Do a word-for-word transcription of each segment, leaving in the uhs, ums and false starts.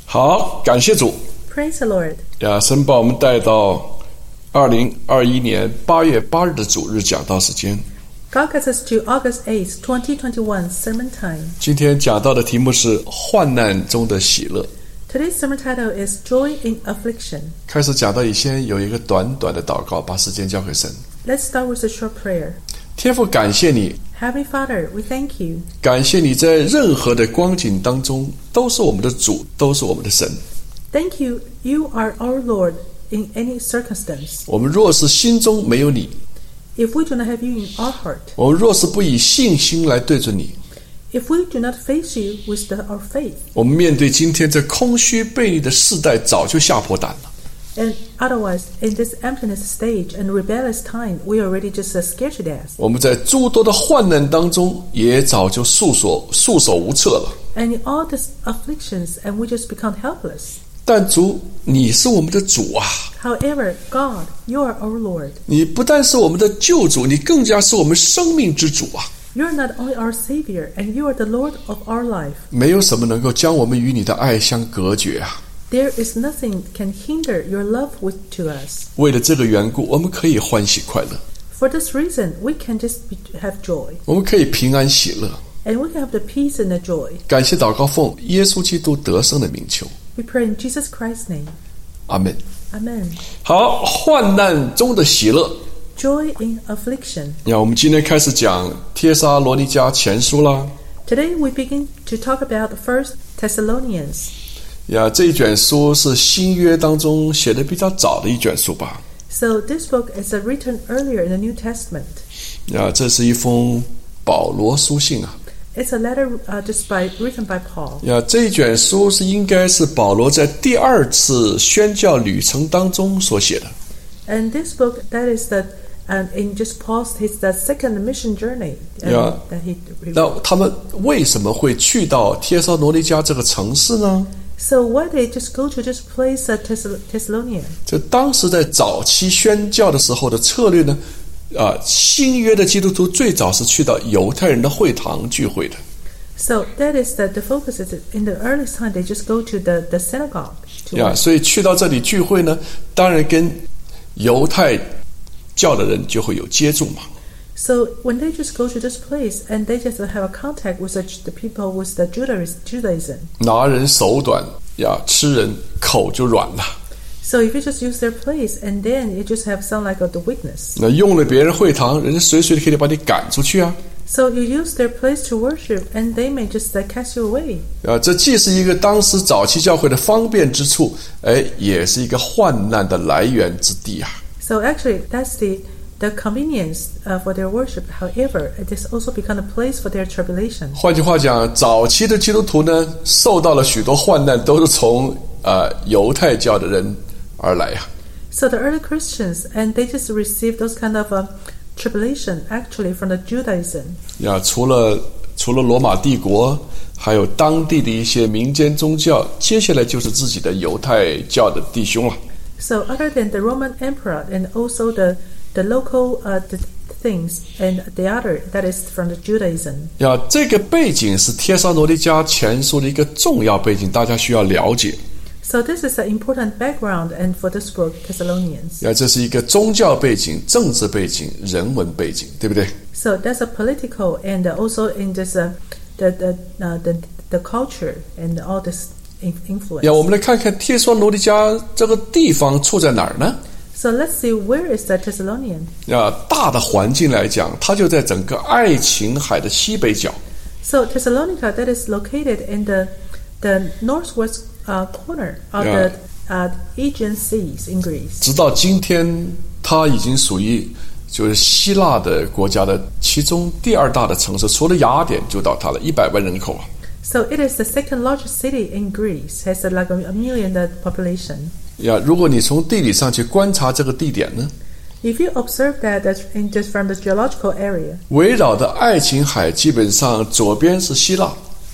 好，感谢主。 Praise the Lord. 呀，神把我们带到二零二一年八月八日的主日讲道时间。 God gets us to August eighth, twenty twenty-one sermon time. 今天讲到的题目是患难中的喜乐。 Today's sermon title is Joy in Affliction. 开始讲到以前有一个短短的祷告，把时间交给神。 Let's start with a short prayer. 天父，感谢你， Heavenly Father, we thank you. 感谢你在任何的光景当中都是我们的主，都是我们的神。 Thank you, you are our Lord in any circumstance. 我们若是心中没有你， If we do not have you in our heart, 我们若是不以信心来对准你， if we do not face you with the, our faith, 我们面对今天这空虚悖逆的世代，早就吓破胆了。 and otherwise, in this emptiness stage and rebellious time, we are already just uh, scared to death. 我们在诸多的患难当中，也早就束手束手无策了。 And in all these afflictions, and we just become helpless. 但主，你是我们的主啊！ However, God, you are our Lord. 你不但是我们的救主，你更加是我们生命之主啊！ You are not only our Savior, and you are the Lord of our life. 没有什么能够将我们与你的爱相隔绝啊！ There is nothing can hinder your love with, to us. 为了这个缘故，我们可以欢喜快乐， For this reason, we can just be, have joy, 我们可以平安喜乐。 and we can have the peace and the joy. 感谢祷告，奉耶稣基督得胜的名求， We pray in Jesus Christ's name. 阿门。 Amen. 好，患难中的喜乐。 Joy in affliction. 那我们今天开始讲帖撒罗尼迦前书啦。 Today we begin to talk about First Thessalonians. 呀，这一卷书是新约当中写的比较早的一卷书吧。 So this book is uh, written earlier in the New Testament. 呀，这是一封保罗书信啊。 It's a letter uh, just by, written by Paul. 呀，这一卷书是应该是保罗在第二次宣教旅程当中所写的。 And this book, that is the, um, in just Paul's his the second mission journey um, Yeah. that he. 那他们为什么会去到帖撒罗尼迦这个城市呢？ So why they just go to this place, uh, Thess- Thessalonia? 这当时在早期宣教的时候的策略呢？啊，新约的基督徒最早是去到犹太人的会堂聚会的。 So that is the, the focus is in the earliest time they just go to the, the synagogue. To 呀， worship. 所以去到这里聚会呢，当然跟犹太教的人就会有接触嘛。 So when they just go to this place and they just have a contact with the, the people with the Judaism, Judaism. 拿人手短呀，吃人口就软了。 So if you just use their place and then you just have some like of the weakness. 那用了别人会堂，人家随随可以把你赶出去啊。 So you use their place to worship and they may just uh, cast you away. 啊，这既是一个当时早期教会的方便之处，哎，也是一个患难的来源之地啊。 So actually that's the the convenience uh, for their worship. However, it has also become a place for their tribulation. 换句话讲，早期的基督徒呢，受到了许多患难，都是从呃犹太教的人而来啊。 So the early Christians and they just received those kind of uh, tribulation actually from the Judaism. 呀，除了除了罗马帝国，还有当地的一些民间宗教，接下来就是自己的犹太教的弟兄了。 So other than the Roman emperor and also the the local uh, the things and the other that is from the Judaism. 呀，这个背景是帖撒罗尼迦前书的一个重要背景，大家需要了解。 So this is an important background and for this book Thessalonians. 呀，这是一个宗教背景、政治背景、人文背景，对不对？ So that's a political and also in this uh, the the, uh, the the culture and all this influence. 呀，我们来看看帖撒罗尼迦这个地方处在哪儿呢？ So let's see where is the Thessalonian. 呀，大的环境来讲，它就在整个爱琴海的西北角。 So Thessalonica that is located in the the northwest uh, corner of Yeah. the uh, Aegean Seas in Greece. 直到今天，它已经属于就是希腊的国家的其中第二大的城市，除了雅典就到它了，一百万人口啊。 So it is the second largest city in Greece, has uh, like a, a million uh, population. 呀，如果你从地理上去观察这个地点呢， If you observe that that's in just from the geological area, 围绕的爱琴海基本上左边是希腊，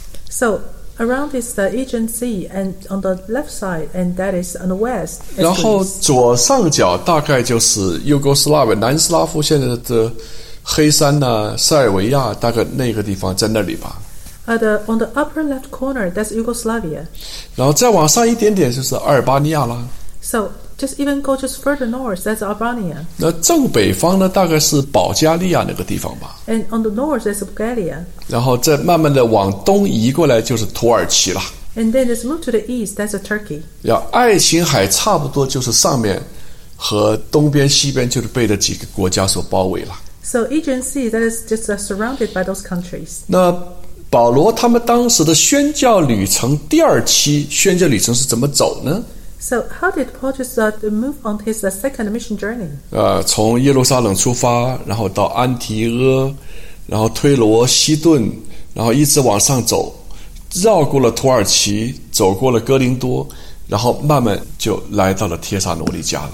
so around is the Aegean Sea, and on the left side, and that is on the west. is 然后 Greece. 左上角大概就是幼哥斯拉维南斯拉夫现在的黑山呐、塞尔维亚，大概那个地方在那里吧。 Uh, the, on the upper left corner, that's Yugoslavia. 然后再往上一点点就是阿尔巴尼亚啦。 So just even go just further north, that's Albania. 那正北方呢，大概是保加利亚那个地方吧。 And on the north, that's Bulgaria. 然后再慢慢的往东移过来就是土耳其了。 And then just move to the east, that's Turkey. 要爱琴海差不多就是上面和东边西边就是被这几个国家所包围了。 So Aegean Sea, that is just uh, surrounded by those countries. 那保罗他们当时的宣教旅程第二期宣教旅程是怎么走呢？ So how did Paul just uh, move on his uh, second mission journey? 呃，从耶路撒冷出发，然后到安提阿，然后推罗、西顿，然后一直往上走，绕过了土耳其，走过了哥林多，然后慢慢就来到了帖撒罗尼迦了。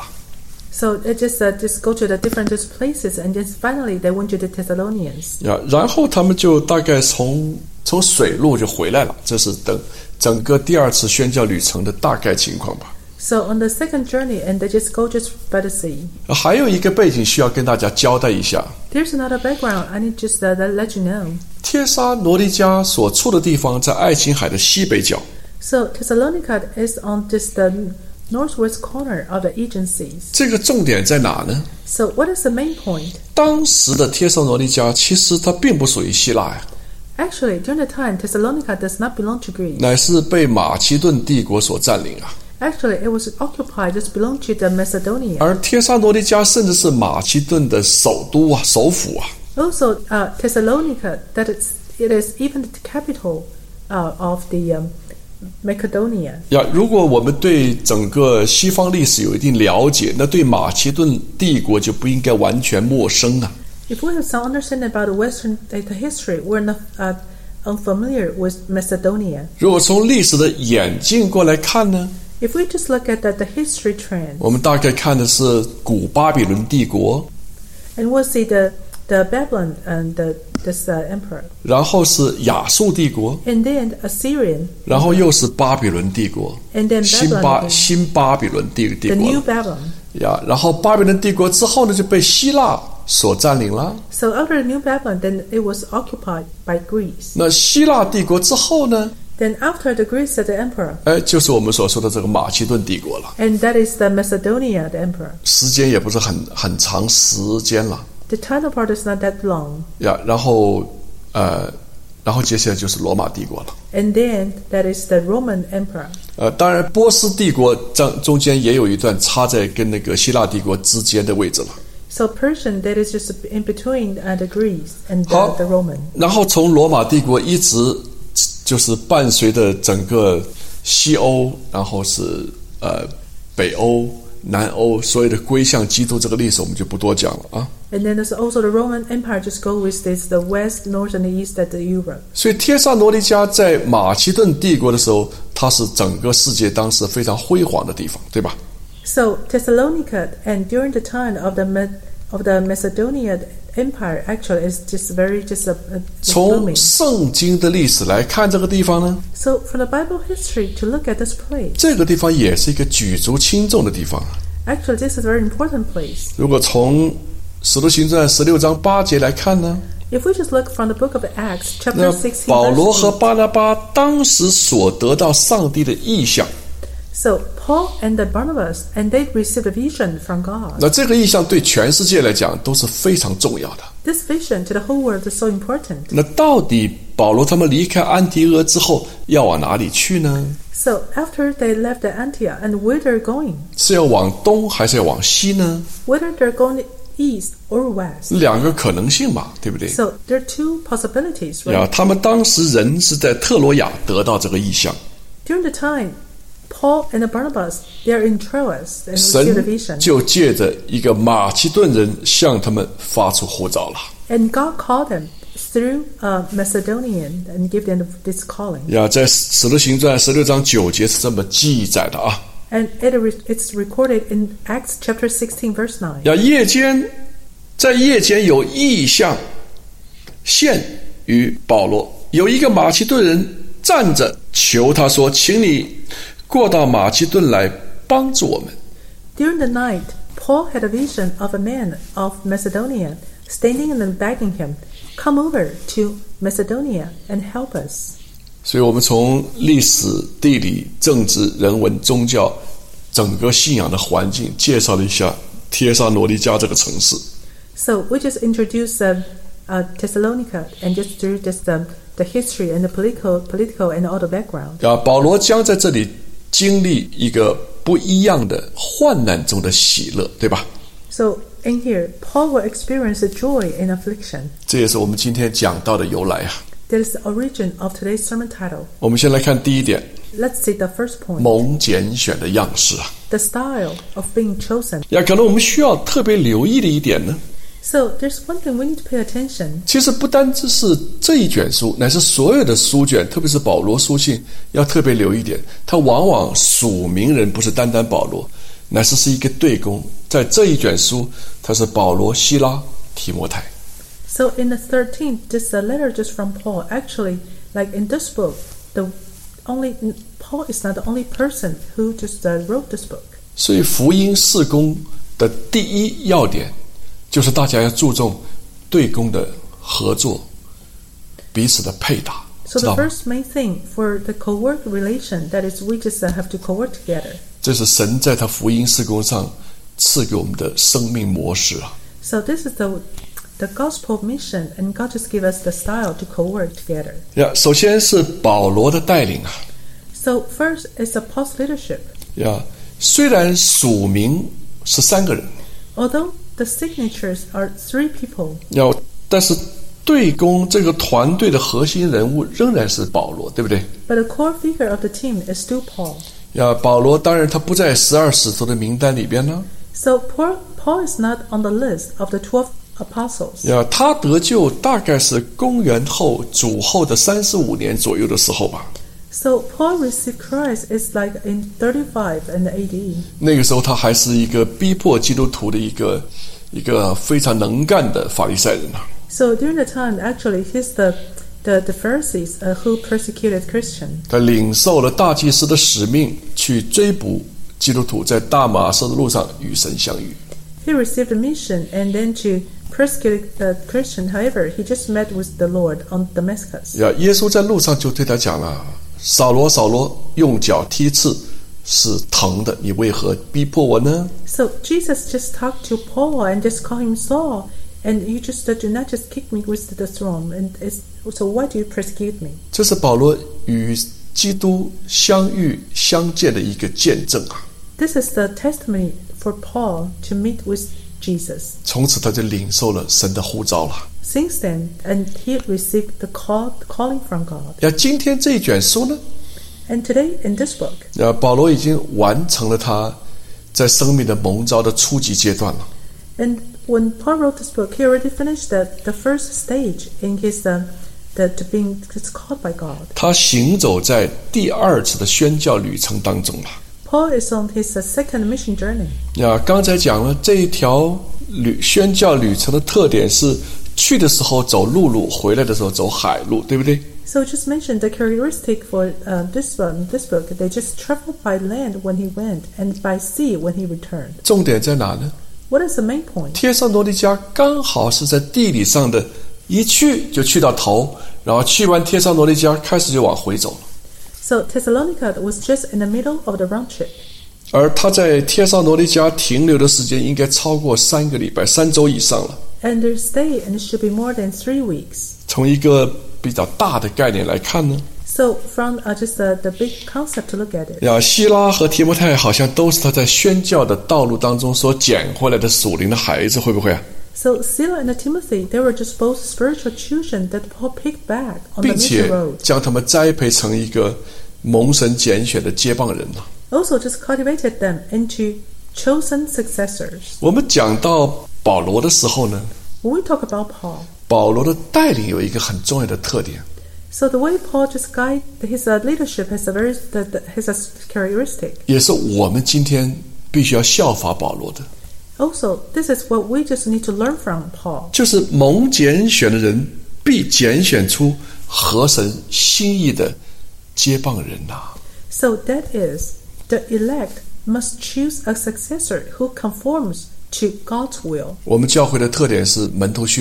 So it just uh, just go to the different just places, and just finally they went to the Thessalonians. 呀，然后他们就大概从从水路就回来了，这是等整个第二次宣教旅程的大概情况吧。 So on the second journey, and they just go just by the sea. 还有一个背景需要跟大家交代一下。 There's another background I need just uh, let you know. 帖撒罗尼迦所处的地方在爱琴海的西北角。 So Thessalonica is on just the northwest corner of the Aegean Sea. 这个重点在哪呢？ So what is the main point? 当时的帖撒罗尼迦其实它并不属于希腊呀， Actually, during the time, Thessalonica does not belong to Greece. 乃是被马其顿帝国所占领啊。 Actually, it was occupied, just belonged to the Macedonia. 而帖撒罗尼迦甚至是马其顿的首都啊，首府啊。 Also, uh, Thessalonica, that is, it is even the capital uh, of the um, Macedonia. 呀，如果我们对整个西方历史有一定了解，那对马其顿帝国就不应该完全陌生啊。 If we have some understanding about the Western uh, history, we're not uh, unfamiliar with Macedonia. 如果从历史的演进过来看呢， If we just look at the, the history trend, 我们大概看的是古巴比伦帝国， and we'll see the, the Babylon and the, this uh, emperor, 然后是亚述帝国， and then Assyrian, 然后又是巴比伦帝国， and then 新 Babylon, 巴 again, 新巴比伦帝帝 the 国 new 了 Babylon. 呀。然后巴比伦帝国之后呢，就被希腊所占领了。 So after the new Babylon, then it was occupied by Greece. 那希腊帝国之后呢， Then after the Greece, the emperor, 哎，就是我们所说的这个马其顿帝国了。 and that is the Macedonia, the emperor. 时间也不是很很长时间了 The time apart is not that long. 呀。然后呃，然后接下来就是罗马帝国了。 And then that is the Roman emperor. 呃，当然波斯帝国中中间也有一段插在跟那个希腊帝国之间的位置了。 So Persian, that is just in between uh, the Greece and the, 好 the Roman. 然后从罗马帝国一直就是伴随着整个西欧，然后是呃北欧、南欧所有的归向基督这个历史，我们就不多讲了啊。 And then there's also the Roman Empire just go with this, the West, North, and the East at the Europe. 所以帖撒罗尼迦在马其顿帝国的时候，它是整个世界当时非常辉煌的地方，对吧？ So Thessalonica, and during the time of the of the Macedonia Empire, actually is just very just a, a 从 blooming. 圣经的历史来看，这个地方呢， So from the Bible history to look at this place, 这个地方也是一个举足轻重的地方。 actually this is a very important place. 如果从使徒行传十六章八节来看呢， If we just look from the book of Acts, 那 chapter sixteen, 保罗 verse 和 eight, 巴拿巴当时所得到上帝的意象， so Paul and the Barnabas, and they received a vision from God. 那这个意象对全世界来讲都是非常重要的。 This vision to the whole world is so important. 那到底保罗他们离开安提阿之后要往哪里去呢？ So after they left the Antioch, and where they're going, 是要往东还是要往西呢？ whether they're going east or west. 两个可能性嘛，对不对？ So there are two possibilities, 呀， right? 他们当时人是在特罗亚得到这个意象， During the time, Paul and the Barnabas, they are in Troas and received the 神 vision. 就借着一个马其顿人向他们发出呼召了。 And God called them through uh, Macedonian and gave them this calling. 呀，在使徒行传十六章九节是这么记载的啊。 And it, it's recorded in Acts chapter sixteen, verse nine. 呀，夜间在夜间有异象现于保罗，有一个马其顿人站着求他说：“请你过到马其顿来帮助我们。” During the night, Paul had a vision of a man of Macedonia standing and begging him, come over to Macedonia and help us. 所以我们从历史、地理、政治、人文、宗教整个信仰的环境介绍了一下帖撒罗尼迦这个城市。 So we just introduced uh, uh, Thessalonica and just through just um, the history and the political, political and all the background. 啊，保罗将在这里经历一个不一样的患难中的喜乐，对吧？ So in here, Paul will experience the joy in affliction. 这也是我们今天讲到的由来啊。 That is the origin of today's sermon title. 我们先来看第一点， Let's see the first point. 蒙拣选的样式啊。 The style of being chosen. 呀，可能我们需要特别留意的一点呢， So there's one thing we need to pay attention. 其实不单只是这一卷书，乃是所有的书卷，特别是保罗书信，要特别留意一点。他往往署名人不是单单保罗，乃是是一个对公。在这一卷书，他是保罗、希拉、提摩太。 So in the thirteenth, just a letter just from Paul. Actually, like in this book, the only Paul is not the only person who just uh, wrote this book. 所以福音事工的第一要点，就是大家要注重对公的合作，彼此的配搭， So 知 the 道吗？ first main thing for the co-work relation, that is, we just uh, have to co-work together. 这是神在他福音事工上赐给我们的生命模式啊。 So this is the the gospel mission, and God just give us the style to co-work together. 呀，首先是保罗的带领啊。 So first is the Paul's leadership. 呀，虽然署名是三个人， Although the signatures are three people, 要但是对公这个团队的核心人物仍然是保罗，对不对？ but the core figure of the team is still Paul. 呀，保罗当然他不在十二使徒的名单里边呢。 So Paul, Paul is not on the list of the twelve apostles. 呀，他得救大概是公元后主后的三十五年左右的时候吧。 So Paul received Christ is like in thirty-five and A D. 那个时候他还是一个逼迫基督徒的一个一个非常能干的法利赛人啊。 So during the time, actually, he's the the, the Pharisees uh, who persecuted Christian. 他领受了大祭司的使命，去追捕基督徒，在大马士的路上与神相遇。 He received a mission and then to persecute the Christian. However, he just met with the Lord on Damascus. 呀，耶稣在路上就对他讲了：“扫罗，扫罗，用脚踢刺是疼的，你为何逼迫我呢？” So Jesus just talked to Paul and just called him Saul, and you just uh, do not just kick me with the throne. And it's, so why do you persecute me? 这是保罗与基督相遇相见的一个见证啊！ This is the testimony for Paul to meet with Jesus. 从此他就领受了神的呼召了。 Since then, and he received the call, the calling from God. 呀，今天这一卷书呢， And today in this book, 呀，保罗已经完成了他在生命的蒙召的初级阶段了。 and when Paul wrote this book, he already finished the, the first stage in his uh, the to being it's called by God. 他行走在第二次的宣教旅程当中了。 Paul is on his uh, second mission journey. 呀，刚才讲了这一条旅宣教旅程的特点是，去的时候走陆路，回来的时候走海路，对不对？ So just mentioned the characteristic for uh, this one, this book. They just traveled by land when he went, and by sea when he returned. 重点在哪呢？ What is the main point? 帖撒罗尼迦刚好是在地理上的，一去就去到头，然后去完帖撒罗尼迦，开始就往回走了。 So Thessalonica was just in the middle of the round trip. 而他在帖撒罗尼迦停留的时间应该超过三个礼拜，三周以上了。 And their stay and it should be more than three weeks. 从一个比较大的概念来看呢， So from uh, just uh, the big concept to look at it. 呀，希拉和提摩太好像都是他在宣教的道路当中所捡回来的属灵的孩子，会不会啊？ So Sila and Timothy, they were just both spiritual children that Paul picked back on the 并 mission 且 road. 将他们栽培成一个蒙神拣选的接棒人了。 Also just cultivated them into chosen successors. 我们讲到保罗的时候呢， When we talk about Paul, 保罗的带领有一个很重要的特点， so the way Paul just guide his uh, leadership has a very the, the, has a characteristic. 也是我们今天必须要效法保罗的， Also, this is what we just need to learn from Paul. 就是蒙拣选的人必拣选出合神心意的接棒人呐、啊。 So that is, the elect must choose a successor who conforms to God's will. 我们教会的特点是门徒训练，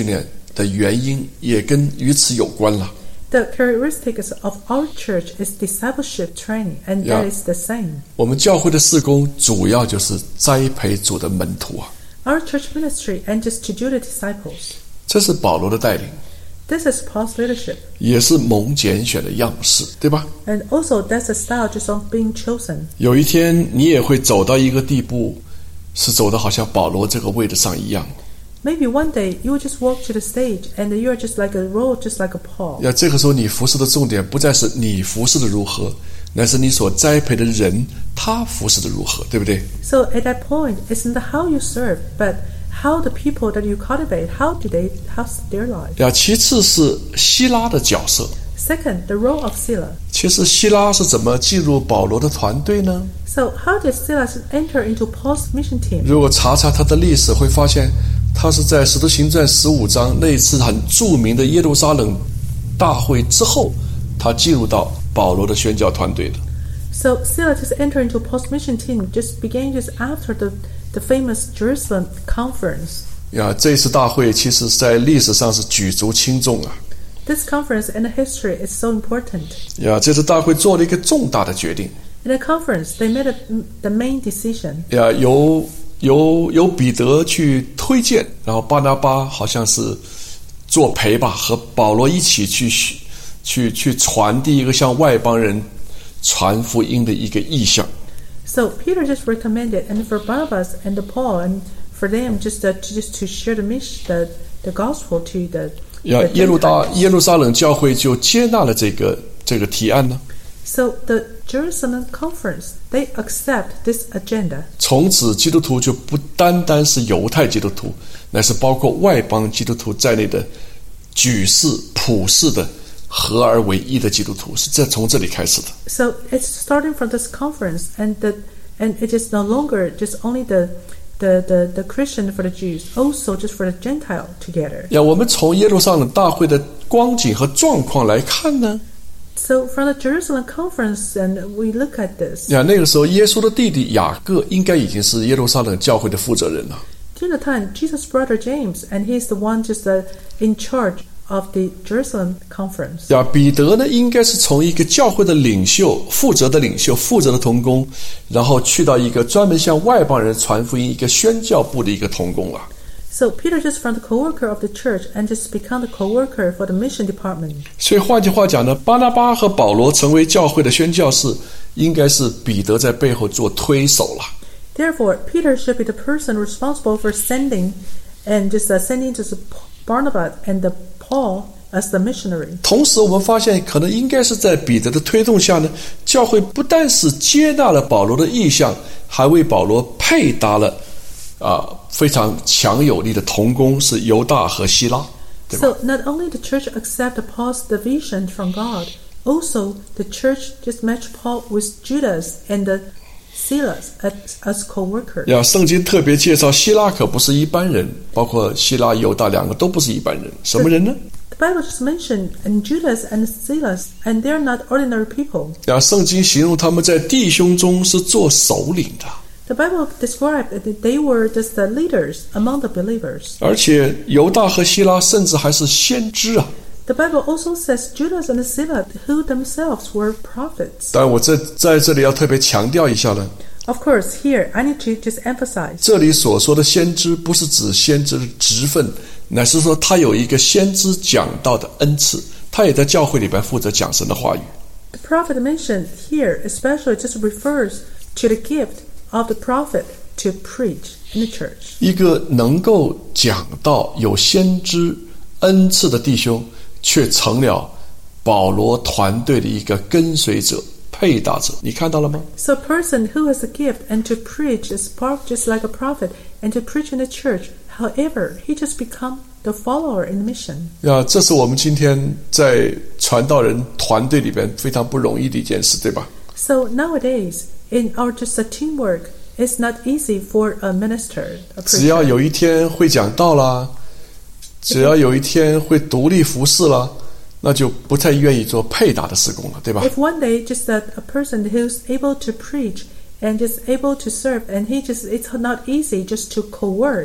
的原因也跟与此有关了。 The characteristics of our church is discipleship training, and that Yeah. is the same. 我们教会的事工主要就是栽培主的门徒啊， Our church ministry aims to do the disciples. 这是保罗的带领， This is Paul's leadership, 也是蒙拣选的样式，对吧？ and also that's the style just of being chosen. 有一天你也会走到一个地步，是走到好像保罗这个位置上一样。 Maybe one day you will just walk to the stage, and you are just like a role, just like a Paul. 要这个时候你服侍的重点不再是你服侍的如何，乃是你所栽培的人他服侍的如何，对不对？ So at that point, it's not how you serve, but how the people that you cultivate, how do they, how's their life? 呀，其次是希拉的角色。 Second, the role of Silas. 其实希拉是怎么进入保罗的团队呢？ So how did Silas enter into Paul's mission team? 如果查查他的历史，会发现他是在使徒行传十五章那一次很著名的耶路撒冷大会之后，他进入到保罗的宣教团队的。 So Silas just entered into Paul's mission team just began just after the, the famous Jerusalem conference. 呀，这次大会其实在历史上是举足轻重啊！ This conference in the history is so important. 呀，这次大会做了一个重大的决定。 In the conference, they made a, the main decision. 呀，由由由彼得去推荐，然后巴拿巴好像是作陪吧，和保罗一起去去去传递一个向外邦人传福音的一个意向。 So Peter just recommended, and for Barnabas and the Paul, and for them just uh, to, just to share the mission, the, the gospel to the. 呀， the 耶路大 Gentiles. 耶路撒冷教会就接纳了这个这个提案呢。 So the Jerusalem conference, they accept this agenda. 从此，基督徒就不单单是犹太基督徒，乃是包括外邦基督徒在内的举世普世的合而为一的基督徒，是这从这里开始的。 So it's starting from this conference, and the and it is no longer just only the the the, the Christian for the Jews, also just for the Gentile together. 呀，我们从耶路撒冷大会的光景和状况来看呢， So from the Jerusalem conference, and we look at this. 呀，那个时候耶稣的弟弟雅各应该已经是耶路撒冷教会的负责人了。 During the time, Jesus' brother James, and he's the one just uh, in charge of the Jerusalem conference. 呀，彼得呢，应该是从一个教会的领袖、负责的领袖、负责的同工，然后去到一个专门向外邦人传福音、一个宣教部的一个同工了。 So Peter just from the co-worker of the church and just become the co-worker for the mission department. 所以换句话讲呢，巴拿巴和保罗成为教会的宣教士，应该是彼得在背后做推手了。 Therefore, Peter should be the person responsible for sending and just uh, sending to Barnabas and the Paul as the missionary. 同时，我们发现可能应该是在彼得的推动下呢，教会不但是接纳了保罗的意向，还为保罗配搭了啊、呃、非常强有力的同工，是犹大和希拉，对吧？ So not only the church accept Paul's division from God, also the church just match Paul with Judas and the Silas as, as co-workers. 呀，圣经特别介绍希拉可不是一般人，包括希拉、犹大两个都不是一般人。什么人呢？ The Bible just mentioned and Judas and Silas, and they're not ordinary people. 呀，圣经形容他们在弟兄中是做首领的， The Bible described that they were just the leaders among the believers. 而且犹大和希拉甚至还是先知啊。 The Bible also says Judas and Silas, who themselves were prophets. 但我这在这里要特别强调一下呢， Of course, here I need to just emphasize. 这里所说的先知不是指先知的职分，乃是说他有一个先知讲道的恩赐，他也在教会里边负责讲神的话语。 The prophet mentioned here especially just refers to the gift of the prophet to preach in the church. 一个能够讲道有先知恩赐的弟兄，却成了保罗团队的一个跟随者、配搭者。你看到了吗？ So a person who has a gift and to preach is part just like a prophet and to preach in the church. However, he just become the follower in the mission. 呀，这是我们今天在传道人团队里边非常不容易的一件事，对吧？ So nowadays, in our just a teamwork, it's not easy for a minister, a 只要 preacher. 有一天会讲道啦，只要有一天会独立服侍啦，那就不太愿意做配搭的事工了，对吧？ If one day just that a person who's able to preach and just able to serve, and he just it's not easy just to co-work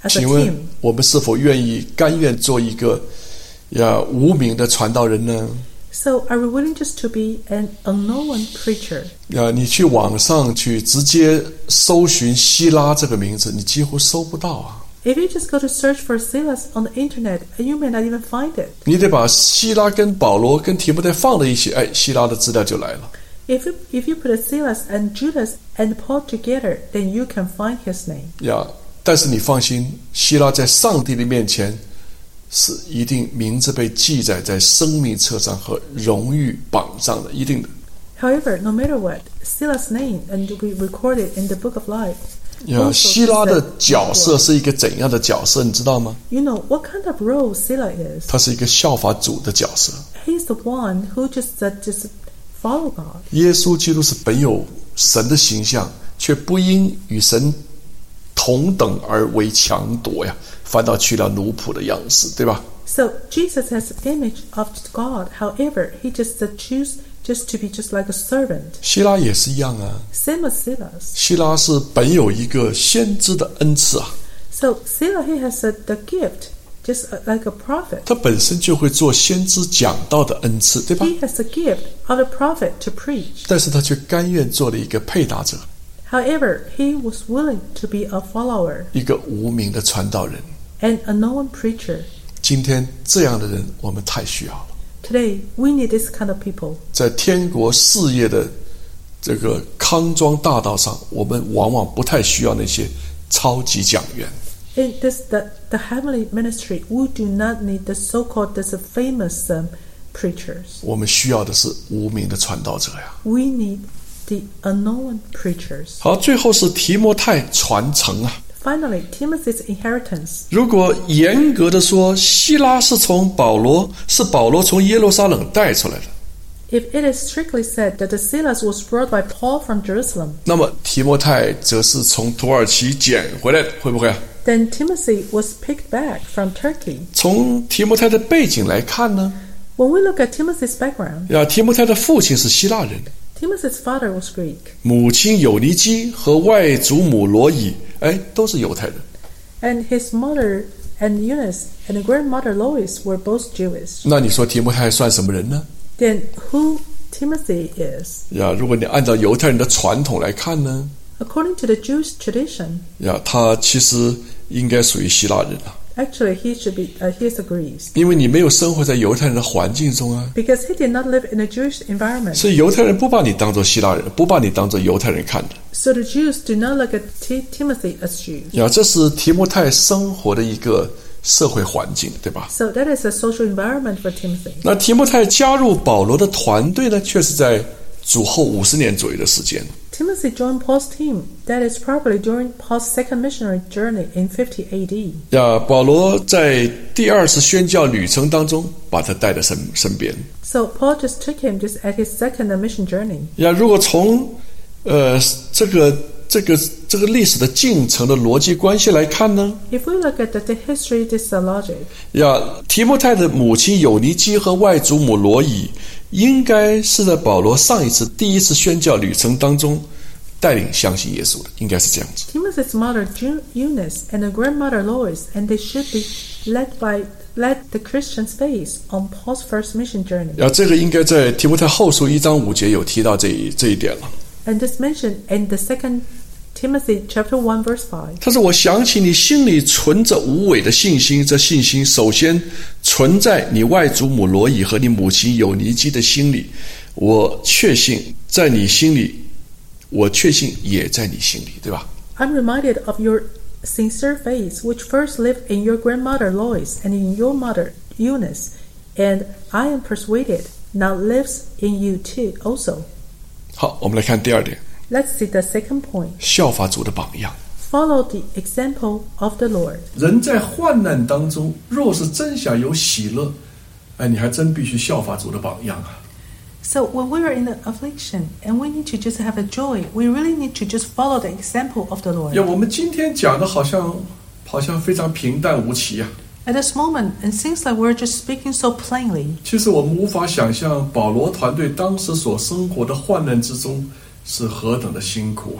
as a 请问 team. 我们是否愿意甘愿做一个呀无名的传道人呢？ So are we willing just to be an unknown preacher? 呀，你去网上去直接搜寻希拉这个名字，你几乎搜不到啊。 If you just go to search for Silas on the internet, you may not even find it. 你得把希拉跟保罗跟提摩太放在一起，哎，希拉的资料就来了。 If you, if you put Silas and Judas and Paul together, then you can find his name. 呀，但是你放心，希拉在上帝的面前是一定名字被记载在生命册上和荣誉榜上的，一定的。 However, no matter what, Silas' name and be recorded in the book of life. 呀，希拉的角色是一个怎样的角色，你知道吗？ You know what kind of role Silas is? 他是一个效法主的角色。 He's the one who just uh, just follow God. 耶稣基督是本有神的形象，却不因与神同等而为强夺呀，反倒去了奴仆的样式，对吧？ So Jesus has the image of God. However, he just uh, choose just to be just like a servant. 希拉也是一样啊， Same as Silas. 希拉是本有一个先知的恩赐啊， So Silas, he has uh, the gift, just uh, like a prophet. 他本身就会做先知讲道的恩赐，对吧？ He has the gift of a prophet to preach. 但是他却甘愿做了一个配搭者， However, he was willing to be a follower 一个无名的传道人。 and a known preacher. 今天这样的人我们太需要了， Today, we need this kind of people. 在天国事业的这个康庄大道上，我们往往不太需要那些超级讲员。 In this the, the heavenly ministry, we do not need the so-called this famous um, preachers. 我们需要的是无名的传道者呀。 We need the unknown preachers. 好，最后是提摩太传承啊。 Finally, Timothy's inheritance. 如果严格的说，希拉是从保罗，是保罗从耶路撒冷带出来的， If it is strictly said that the Silas was brought by Paul from Jerusalem, 那么提摩太则是从土耳其捡回来的，会不会啊？ then Timothy was picked back from Turkey. 从提摩太的背景来看呢， When we look at Timothy's background, 呀，提摩太的父亲是希腊人， Timothy's father was Greek, 母亲有尼基和外祖母罗以，哎，都是犹太人。 and his mother and Eunice and grandmother Lois were both Jewish. 那你说提摩太算什么人呢？ Then who Timothy is? 呀，如果你按照犹太人的传统来看呢， According to the Jewish tradition, 呀，他其实应该属于希腊人啊， actually he should be uh, he is a Greek 因为你没有生活在犹太人的环境中啊， because he did not live in a Jewish environment. 所以犹太人不把你当作希腊人，不把你当作犹太人看的。 So the Jews do not look at T- Timothy as Jews. 呀，这是提摩太生活的一个社会环境，对吧？ So that is a social environment for Timothy. 那提摩太加入保罗的团队呢，却是在主后五十年左右的时间。 Timothy joined Paul's team. That is probably during Paul's second missionary journey in fifty A D. 呀，保罗在第二次宣教旅程当中，把他带在身身边。 So Paul just took him just at his second mission journey. 呀，如果从呃这个这个这个历史的进程的逻辑关系来看呢， If we look at the, the history, this uh, logic, 呀，提摩太的母亲有尼基和外祖母罗以，应该是在保罗上一次第一次宣教旅程当中带领相信耶稣的，应该是这样子。 Timothy's mother Ju- Eunice and the grandmother Lois, and they should be led by led the Christian's faith on Paul's first mission journey. 呀，这个应该在提摩太后书一章五节有提到这一这一点了。 And this mentioned in the second Timothy chapter one verse five. 他说：“我想起你心里存着无伪的信心，这信心首先存在你外祖母罗以和你母亲有尼基的心里。我确信在你心里，我确信也在你心里，对吧？” I'm reminded of your sincere faith, which first lived in your grandmother Lois and in your mother Eunice, and I am persuaded now lives in you too also. 好，我们来看第二点， Let's see the second point. 效法主的榜样。 Follow the example of the Lord. 人在患难当中，若是真想有喜乐，哎，你还真必须效法主的榜样啊！ So when we are in the affliction and we need to just have a joy, we really need to just follow the example of the Lord. 呀，我们今天讲的好像好像非常平淡无奇啊。 At this moment, it seems like we're just speaking so plainly. 其实我们无法想象保罗团队当时所生活的患难之中是何等的辛苦啊！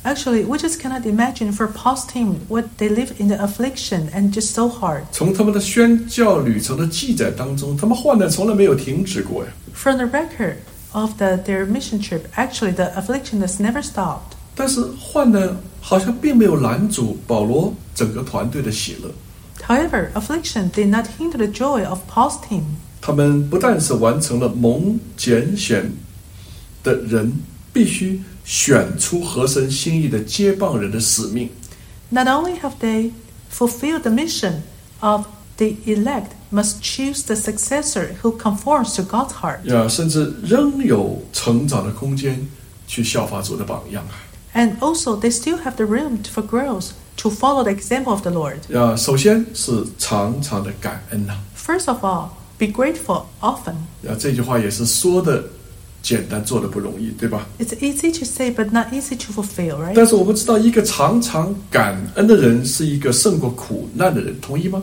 Actually, we just cannot imagine for Paul's team what they lived in the affliction and just so hard. 从他们的宣教旅程的记载当中，他们患难从来没有停止过呀。 From the record of the, their mission trip, actually the affliction has never stopped. 但是患难好像并没有拦阻保罗整个团队的喜乐。 However, affliction did not hinder the joy of Paul's team. 他们不但是完成了蒙拣选的人必须选出合神心意的接棒人的使命。 Not only have they fulfilled the mission of the elect must choose the successor who conforms to God's heart. 呀，甚至仍有成长的空间去效法主的榜样啊。 And also, they still have the room for growth to follow the example of the Lord. 呀，首先是常常的感恩呐、啊。 First of all, be grateful often. 呀，这句话也是说的简单，做的不容易，对吧？ It's easy to say, but not easy to fulfill, right? 但是我们知道，一个常常感恩的人是一个胜过苦难的人，同意吗？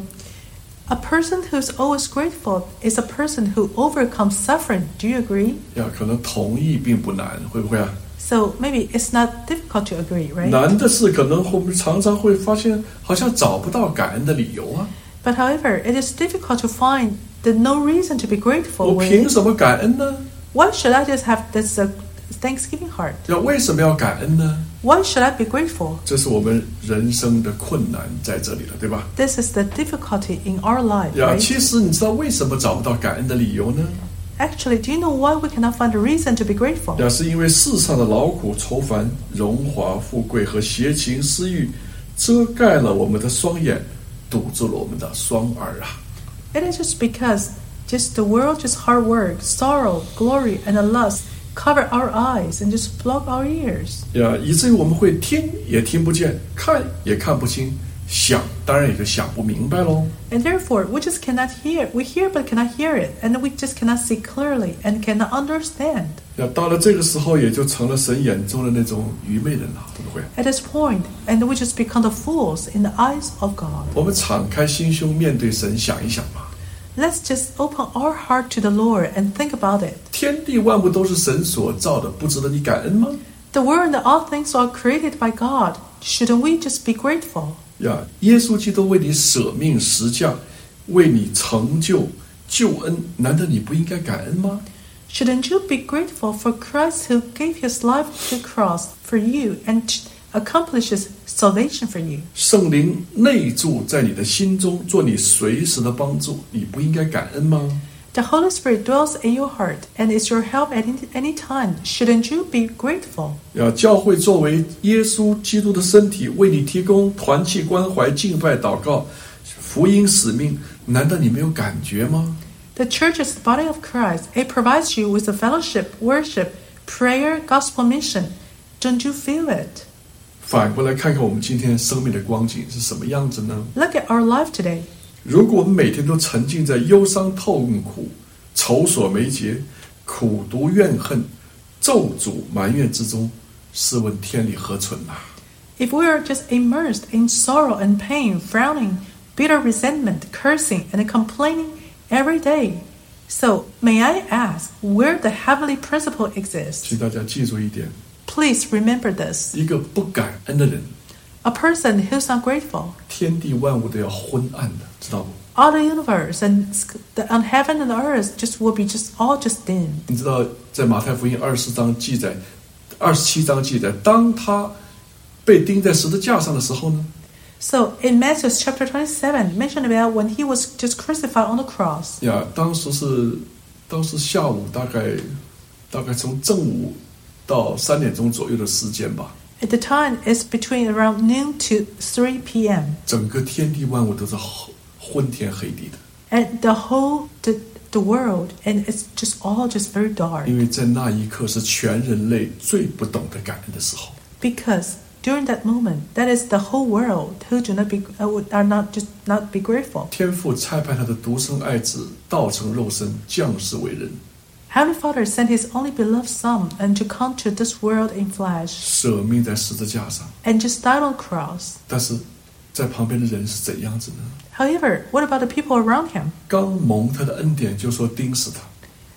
A person who's always grateful is a person who overcomes suffering. Do you agree? 呀，可能同意并不难，会不会啊？ So maybe it's not difficult to agree, right? 难的是，可能我们常常会发现，好像找不到感恩的理由啊。 But however, it is difficult to find the no reason to be grateful. 我凭什么感恩呢？ Why should I just have this uh, Thanksgiving heart? 要为什么要感恩呢？ Why should I be grateful? 这是我们人生的困难在这里了，对吧？ This is the difficulty in our life, 呀， right? 其实你知道为什么找不到感恩的理由呢？ Actually, do you know why we cannot find a reason to be grateful? 呀，是因为世上的劳苦愁烦、荣华富贵和邪情私欲，遮盖了我们的双眼，堵住了我们的双耳啊！ It is just because just the world, just hard work, sorrow, glory, and the lust cover our eyes and just block our ears. 呀，以至于我们会听也听不见，看也看不清，想当然也就想不明白喽。 And therefore, we just cannot hear. We hear but cannot hear it, and we just cannot see clearly and cannot understand. 呀，到了这个时候，也就成了神眼中的那种愚昧人了，会不会？ At this point, and we just become the fools in the eyes of God. 我们敞开心胸面对神，想一想吧。 Let's just open our heart to the Lord and think about it. 天地万物都是神所造的，不值得你感恩吗？ The world and all things are created by God. Shouldn't we just be grateful? 呀，耶稣基督为你舍命十架，为你成就救恩，难道你不应该感恩吗？ Shouldn't you be grateful for Christ who gave his life to the cross for you and accomplishes salvation for you? 圣灵内住在你的心中，做你随时的帮助，你不应该感恩吗？ The Holy Spirit dwells in your heart and is your help at any, any time. Shouldn't you be grateful? 呀，教会作为耶稣基督的身体，为你提供团契关怀、敬拜、祷告、福音使命，难道你没有感觉吗？ The church is the body of Christ. It provides you with the fellowship, worship, prayer, gospel mission. Don't you feel it? 反过来看看我们今天生命的光景是什么样子呢？ Look at our life today. 如果我们每天都沉浸在忧伤痛苦、愁索眉睫、苦毒怨恨、咒诅埋怨之中，试问天理何存啊？ If we are just immersed in sorrow and pain, frowning, bitter resentment, cursing, and complaining every day, so may I ask where the heavenly principle exists? 请大家记住一点， Please remember this. 一个不感恩的人， A person who's not grateful, 天地万物都要昏暗的，知道不？ all the universe and the and heaven and earth just will be just all just dim. 你知道，在马太福音二十四章记载，二十七章记载，当他被钉在十字架上的时候呢？ So in Matthew chapter twenty-seven, mentioned about when he was just crucified on the cross. 呀，当时是当时下午大概大概从正午到三点钟左右的时间吧。 At the time, it's between around noon to three p.m. 整个天地万物都是昏天黑地的。 And the whole the, the world, and it's just all just very dark. 因为在那一刻是全人类最不懂得感恩的时候。 Because during that moment, that is the whole world who do not be uh, are not just not be grateful. 天父差派他的独生爱子道成肉身，降世为人， Heavenly Father sent His only beloved Son and to come to this world in flesh 舍命在十字架上。 and just died on the cross. 但是在旁边的人是怎样子呢？ However, what about the people around Him? 刚蒙他的恩典，就说钉死他。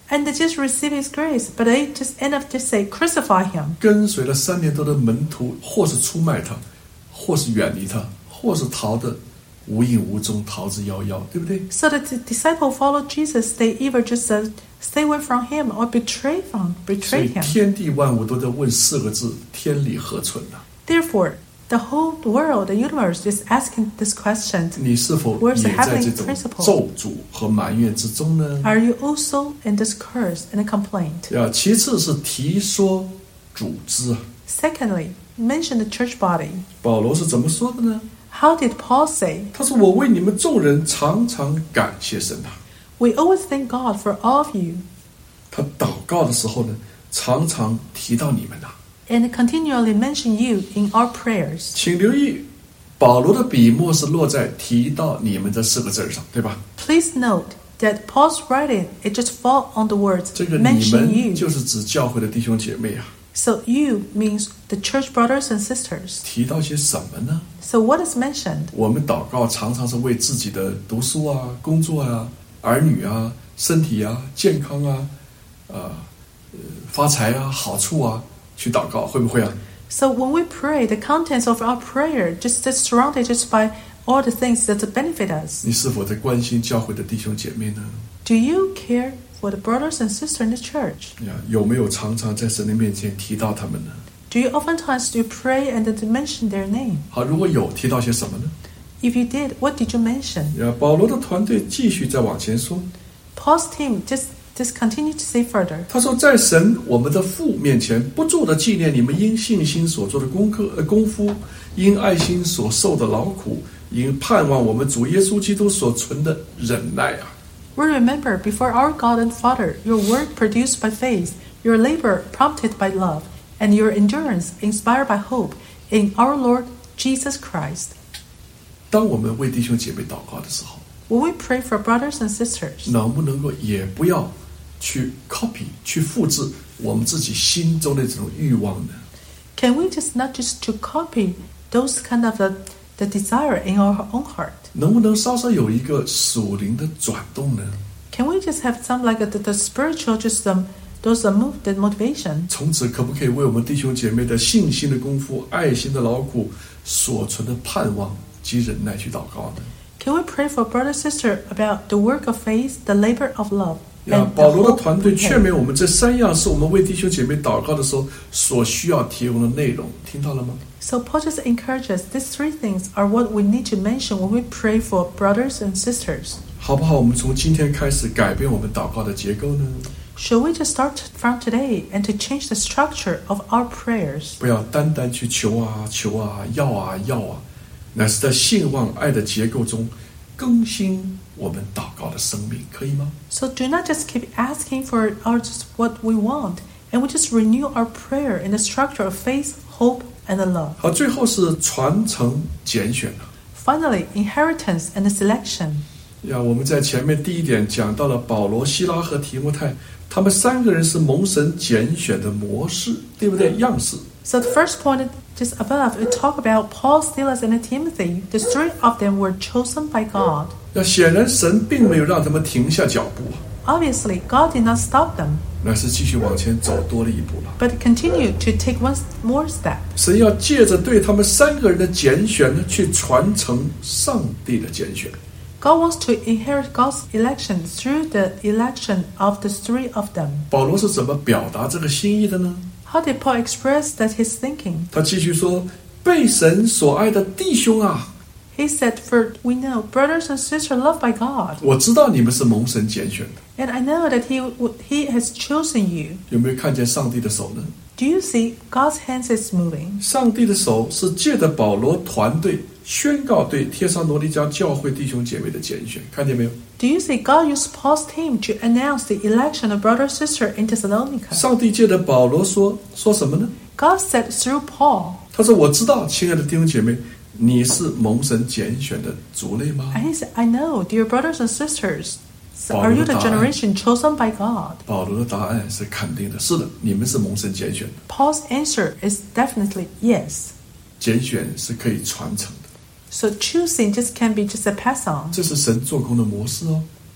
And they just receive his grace, but they just end up just say, crucify him. 跟随了三年多的门徒，或是出卖他，或是远离他，或是逃得无影无踪，逃之夭夭，对不对？ So the disciple followed Jesus. They either just uh, stay away from him or betray him. 所 Betray 以 him. 天地万物都在问四个字：天理何存啊？ Therefore, the whole world, the universe, is asking this question: 你是否 Where's 也 the 在 heavenly 这种 principle? 咒诅和埋怨之中呢？ Are you also in this curse and complaint? 啊，其次是提说组织啊。 Secondly, mention the church body. 保罗是怎么说的呢？ How did Paul say? 他说：“我为你们众人常常感谢神啊。” We always thank God for all of you, 他祷告的时候呢，常常提到你们啊。 and continually mention you in our prayers. 请留意，保罗的笔墨是落在提到你们这四个字上，对吧？ Please note that Paul's writing, it just fall on the words 这个你 mention 们 you. 就是指教会的弟兄姐妹啊。 So you means the church brothers and sisters. 提到些什么呢？ So what is mentioned? 我们祷告常常是为自己的读书啊、工作啊、儿女啊、身体啊、健康啊、呃、发财啊、好处啊去祷告，会不会啊？ So when we pray, the contents of our prayer just is surrounded just by all the things that benefit us. 你是否在关心教会的弟兄姐妹呢？ Do you care for the brothers and sisters in the church? 呀，有没有常常在神的面前提到他们呢？ Do you oftentimes do pray and then to mention their name? 好，如果有提到些什么呢？ If you did, what did you mention? 呀，保罗的团队继续再往前说， Paul's team just just continue to say further. 他说，在神我们的父面前，不住的纪念你们因信心所做的功课呃功夫，因爱心所受的劳苦，因盼望我们主耶稣基督所存的忍耐啊。 We remember before our God and Father your work produced by faith, your labor prompted by love, and your endurance inspired by hope in our Lord Jesus Christ. 当我们为弟兄姐妹祷告的时候， When we pray for brothers and sisters, 能不能够也不要去 copy 去复制我们自己心中的这种欲望呢？ can we just not just to copy those kind of the, the desire in our own heart? 能不能稍稍有一个属灵的转动呢？ Can we just have some like the, the spiritual just um, those uh, move the motivation? 从此可不可以为我们弟兄姐妹的信心的功夫、爱心的劳苦所存的盼望及忍耐去祷告呢？ Can we pray for brother sister about the work of faith, the labor of love, 呀， and 保 the 罗的 hope 团 we 队劝 have? 勉我们，这三样是我们为弟兄姐妹祷告的时候所需要提供的内容，听到了吗？ So Paul just encourages these three things are what we need to mention when we pray for brothers and sisters. 好不好？我们从今天开始改变我们祷告的结构呢？ Shall we just start from today and to change the structure of our prayers? 不要单单去求啊求啊要啊要啊，乃是在信望爱的结构中更新我们祷告的生命，可以吗？ So do not just keep asking for our, just what we want, and we just renew our prayer in the structure of faith, hope, and love. 好，最后是传承拣选了。 Finally, inheritance and selection. 呀，我们在前面第一点讲到了保罗、希拉和提摩太，他们三个人是蒙神拣选的模式，对不对？样式。 So the first point just above, we talk about Paul, Silas, and Timothy. The three of them were chosen by God. 那显然神并没有让他们停下脚步啊， Obviously, God did not stop them, 乃是继续往前走多了一步了。 but continued to take one more step. 神要借着对他们三个人的拣选呢，去传承上帝的拣选。 God wants to inherit God's election through the election of the three of them. 保罗是怎么表达这个心意的呢？ How did Paul express that his thinking? 他继续说：“被神所爱的弟兄啊， He said, For we know, brothers and sisters loved by God, 我知道你们是蒙神拣选的。 and I know that He He has chosen you. 有没有看见上帝的手呢？ Do you see God's hands is moving? 上帝的手是借着保罗团队宣告对帖撒罗尼迦教会弟兄姐妹的拣选，看见没有？ Do you see God used Paul's team to announce the election of brother and sister in Thessalonica? 上帝借着保罗说说什么呢？ God said through Paul, 他说：“我知道，亲爱的弟兄姐妹，你是蒙神拣选的族类吗 and He said, I know, dear brothers and sisters, so are you the generation chosen by God? 保罗的答案是肯定的，是的，你们是蒙神拣选的。 Paul's answer is definitely yes. 拣选是可以传承的， So choosing just can be just a pass on. 这是神做工的模式哦。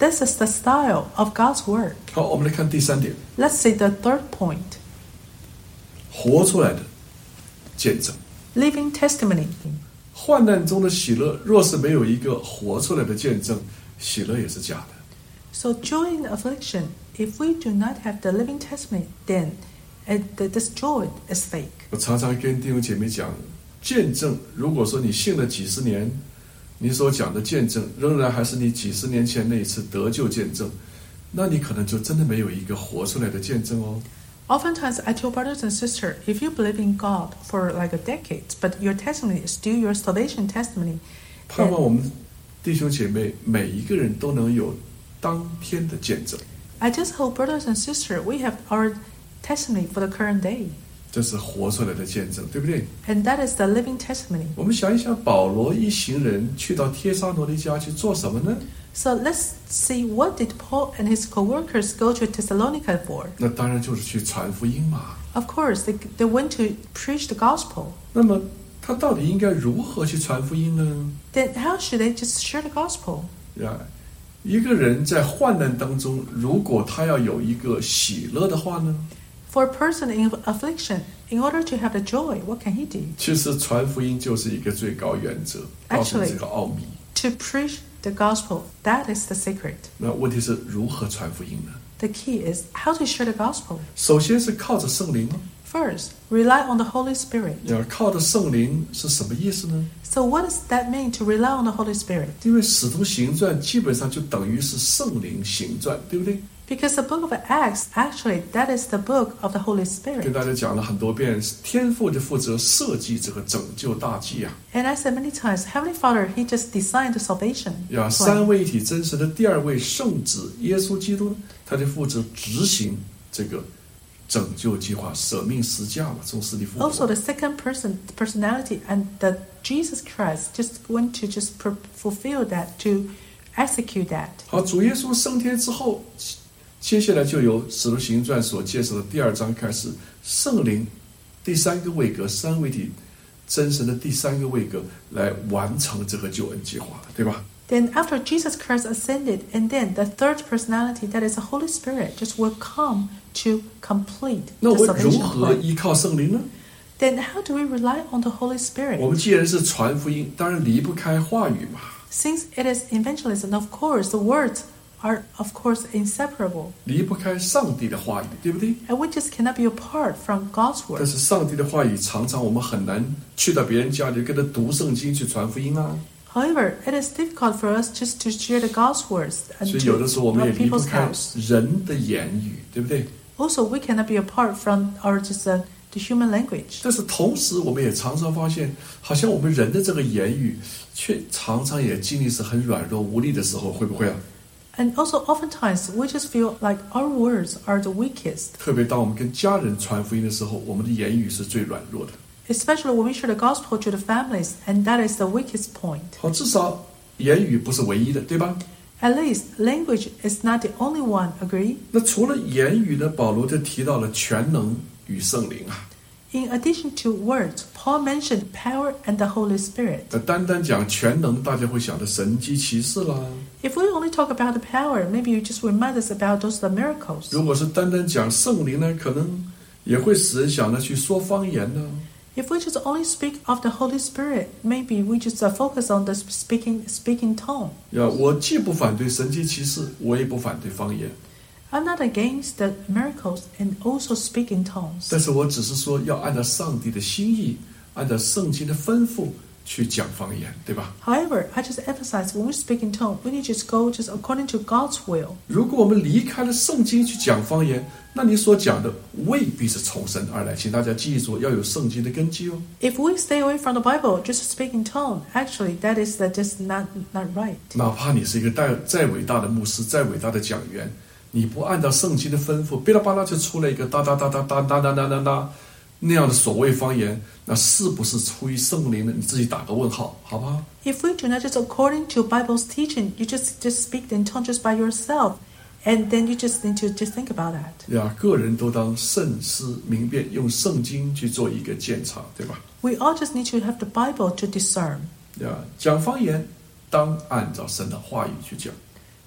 This is the style of God's word. 好，我们来看第三点， Let's see the third point. 活出来的见证。 Living testimony. 患难中的喜乐，若是没有一个活出来的见证，喜乐也是假的。 So joy in affliction, if we do not have the living testimony, then it, this joy is fake. 我常常跟弟兄姐妹讲，见证，如果说你信了几十年，你所讲的见证仍然还是你几十年前那一次得救见证，那你可能就真的没有一个活出来的见证哦。 Oftentimes, I tell brothers and sisters, if you believe in God for like a decade, but your testimony is still your salvation testimony, 盼望我们弟兄姐妹每一个人都能有当天的见证。 I just hope brothers and sisters, we have our testimony for the current day. 这是活出来的见证，对不对？ And that is the living testimony. 我们想一想，保罗一行人去到帖撒罗尼迦去做什么呢？ So let's see, what did Paul and his co-workers go to Thessalonica for? 那当然就是去传福音嘛。 Of course, they, they went to preach the gospel. 那么他到底应该如何去传福音呢？ Then how should they just share the gospel? 呀，一个人在患难当中，如果他要有一个喜乐的话呢？ For a person in affliction, in order to have the joy, what can he do? 其实传福音就是一个最高原则，告诉 Actually, 这个奥秘。 to preach the gospel, that is the secret. 那问题是如何传福音呢？ The key is how to share the gospel. 首先是靠着圣灵哦。 First, rely on the Holy Spirit. 要靠着圣灵是什么意思呢？ So what does that mean to rely on the Holy Spirit? 因为使徒行传基本上就等于是圣灵行传，对不对？ Because the book of Acts, actually, that is the book of the Holy 跟 Spirit. 大家讲了很多遍，天父就负责设计这个拯救大计啊。 And I said many times, Heavenly Father, He just designed the salvation 呀， plan. 三位一体真实的第二位圣子耶稣基督，他就负责执行这个拯救计划，舍命十架嘛，从死里复 Also, 活。 the second person, personality, and the Jesus Christ just went to just per- fulfill that, to execute that. 好，主耶稣升天之后，接下来就由使徒行传所介绍的第二章开始，圣灵第三个位格，三位一体真神的第三个位格来完成这个救恩计划，对吧？ Then after Jesus Christ ascended, and then the third personality, that is the Holy Spirit, just will come to complete 那 the 我们如 salvation 何 plan. 依靠圣灵呢？ Then how do we rely on the Holy 我 Spirit? 们既然是传福音，当然离不开话语嘛。 Since it is evangelism, of course, the words are, of course, inseparable. 离不开上帝的话语，对不对？ And we just cannot be apart from God's 但 word. 是上帝的话语常常我们很难去到别人家里跟他读圣经去传福音啊。 However, it is difficult for us just to share the God's words 所 and 以有的时候我们也 to 离不 people's 开 house. 人的言语，对不对？ Also, we cannot be apart from our just uh, the human language. 但是同时，我们也常常发现，好像我们人的这个言语，却常常也经历是很软弱无力的时候，会不会啊？ And also, oftentimes, we just feel like our words are the weakest, 特别当我们跟家人传福音的时候，我们的言语是最软弱的。 especially when we share the gospel to the families, and that is the weakest point. 好，至少言语不是唯一的，对吧？ At least, language is not the only one, agree? 那除了言语呢，保罗就提到了全能与圣灵啊。 In addition to words, Paul mentioned power and the Holy Spirit. 那单单讲全能，大家会想到神迹奇事啦。 If we only talk about the power, maybe you just remind us about those the miracles. 如果是单单讲圣灵呢，可能也会使人想着去说方言呢。 If we just only speak of the Holy Spirit, maybe we just uh, focus on the speaking speaking tone. 呀，我既不反对神迹奇事，我也不反对方言。 I'm not against the miracles and also speaking tones. 但是我只是说要按照上帝的心意，按照圣经的吩咐去讲方言，对吧？ However, I just emphasize when we speak in tone, we need to just go just according to God's will. 如果我们离开了圣经去讲方言，那你所讲的未必是从神而来，请大家记住要有圣经的根基哦。 If we stay away from the Bible, just speak in tone, actually that is uh, just not not right. 哪怕你是一个再再伟大的牧师，再伟大的讲员，你不按照圣经的吩咐，哔啦吧啦就出来一个哒哒哒哒哒哒哒哒哒哒那样的所谓方言，那是不是出于圣灵呢？你自己打个问号，好不好？ If we do not just according to Bible's teaching, you just just speak in tone just by yourself, and then you just need to just think about that. 呀，个人都当慎思明辨，用圣经去做一个鉴察，对吧？ We all just need to have the Bible to discern. 呀，讲方言当按照神的话语去讲。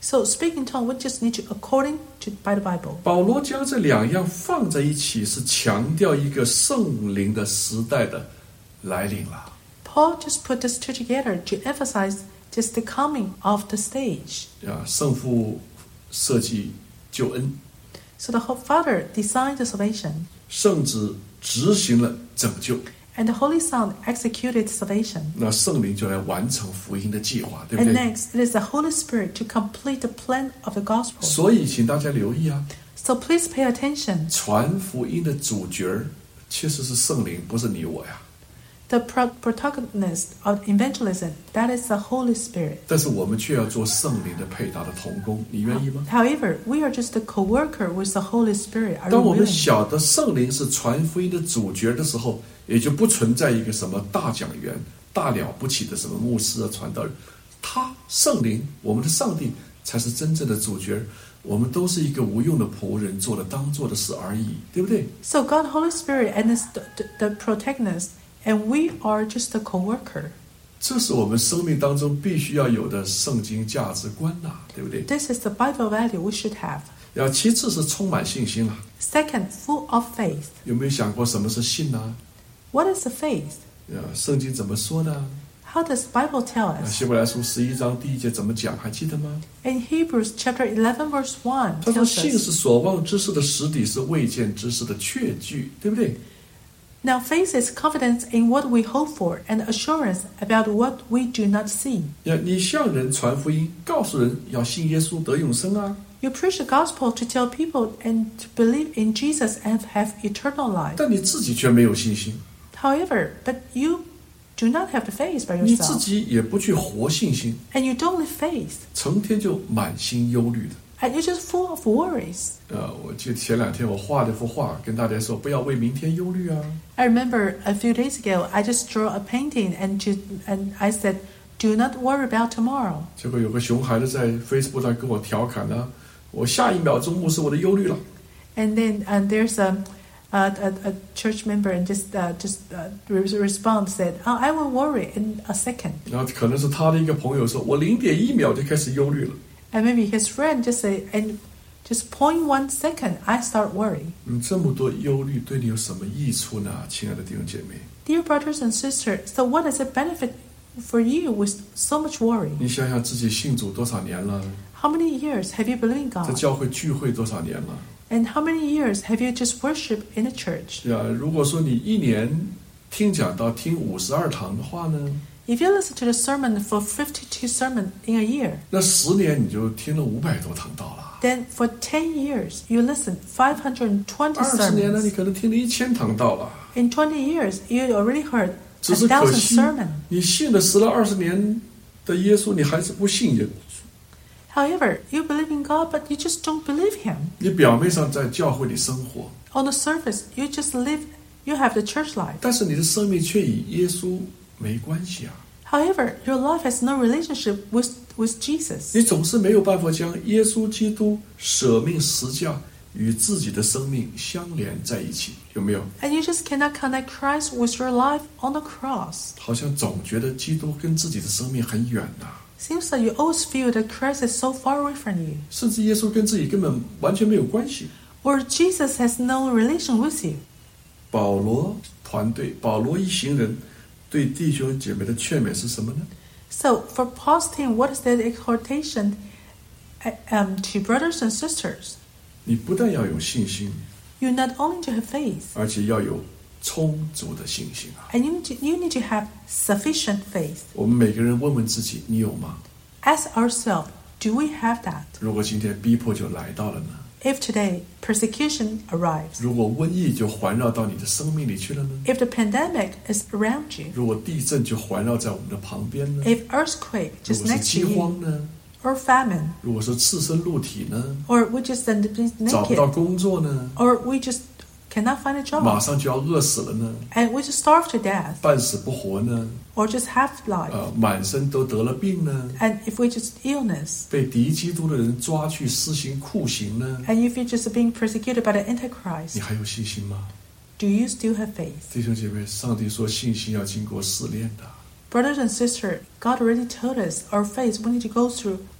So speak in tongue, we just need to according to by the Bible. 保罗将这两样放在一起，是强调一个圣灵的时代的来临了。 Paul just put these two together to emphasize just the coming of the stage. 啊，圣父设计救恩， So the Father designed the salvation, 圣子执行了拯救， and the Holy Son executed salvation. 那圣灵就来完成福音的计划，对不 And 对？ next, it is the Holy Spirit to complete the plan of the gospel. 所以，请大家留意啊， So please pay attention. 传福音的主角其实是圣灵，不是你我呀。 The pro- protagonist of evangelism, that is the Holy Spirit. 但是我们却要做圣灵的配搭的同工，你愿意吗？ However, we are just a co-worker with the Holy Spirit. Are 当 you 我们 willing? 晓得圣灵是传福音的主角的时候，也就不存在一个什么大讲员、大了不起的什么牧师啊、传道人，他圣灵，我们的上帝才是真正的主角。我们都是一个无用的仆人，做了当做的事而已，对不对？ So God, Holy Spirit, and is the, the, the protagonist, and we are just a co-worker. 这是我们生命当中必须要有的圣经价值观呐、对不对？ This is the Bible value we should have. 然后其次是充满信心啦、 Second, full of faith. 有没有想过什么是信呢、 What is the faith? 啊？圣经怎么说呢？ How does Bible tell 啊 us? 希伯来书十一章第一节怎么讲？还记得吗？ In Hebrews chapter eleven verse one 他说：“ tells 信 us, 是所望之事的实底，是未见之事的确据，对不对？ Now faith is confidence in what we hope for and assurance about what we do not see. 呀，你向人传福音，告诉人要信耶稣得永生啊！ You preach the gospel to tell people and to believe in Jesus and have eternal life. 但你自己却没有信心， However, but you do not have the faith by 你自 yourself, 己也不去活信心， and you don't live faith, 成天就满心忧虑的。 and you're just full of worries. 呃，我记得前两天我画了一幅画，跟大家说不要为明天忧虑啊。 I remember a few days ago, I just drew a painting and to, and I said, "Do not worry about tomorrow." 结果有个熊孩子在 Facebook 上跟我调侃呢、我下一秒钟牧师我的忧虑了。 And then and there's a a, a, a church member and just uh, just uh, respond said, oh, "I will worry in a second." 然后可能是他的一个朋友说，我零点一秒就开始忧虑了。 And maybe his friend just say, "And just point one second, I start worrying." 嗯，这么多忧虑对你有什么益处呢，亲爱的弟兄姐妹？ Dear brothers and sisters, so what does it benefit for you with so much worry? 你想想自己信主多少年了， How many years have you believed in 在 God? 教会聚会多少年了？ And how many years have you just worshipped in the church? 呀，如果说你一年听讲道听五十二堂的话呢， If you listen to the sermon for fifty-two sermons in a year, 那十年你就听了五百多堂道了。 then for ten years you listen five hundred twenty 二十年呢，你 sermons. 可能听了一千堂道了。 In twenty years, you already heard 只是 a 可 thousand 惜 sermons.， 你信了十了二十年的耶稣，你还是不信耶稣。 However, you believe in God, but you just don't believe Him. 你表面上在教会里生活， On the surface, you just live, you have the church life. 但是你的生命却与耶稣没关系啊！ However, your life has no relationship with, with Jesus. 你总是没有办法将耶稣基督舍命十架与自己的生命相连在一起，有没有？ And you just cannot connect Christ with your life on the cross. 好像总觉得基督跟自己的生命很远呐、 Seems like you always feel that Christ is so far away from you. 甚至耶稣跟自己根本完全没有关系。 Or Jesus has no relation with you. 保罗团队，保罗一行人对弟兄姐妹的劝勉是什么呢？ So for Paul's team, what is the exhortation uh, um, to brothers and sisters? 你不但要有信心， You not only to have faith, 而且要有充足的信心啊！ and you need to, you need to have sufficient faith. 我们每个人问问自己，你有吗？ Ask ourselves, do we have that? 如果今天逼迫就来到了呢？ If today persecution arrives, 如果瘟疫就环绕到你的生命里去了呢？ if the pandemic is around you, 如果地震就环绕在我们的旁边呢？ if earthquake 如 just 果是 next to 饥荒 you, 呢？ or famine, 如果是赤身露体呢？ or we just end up 找不到 naked, 工作呢？ or we just cannot find a 马 job, 上就要饿死了呢？ and we just starve to death, 半死不活呢？ or just half life, 呃，满身都得了病呢？ and if we just illness, 被敌基督的人抓去施行酷刑呢？ and if you're just being persecuted by the 你 Antichrist, 还有信心吗？ do you still have faith? 弟兄姐妹，上帝说信心要经过试炼的。 Brothers and sisters, God already told us our faith we need to go through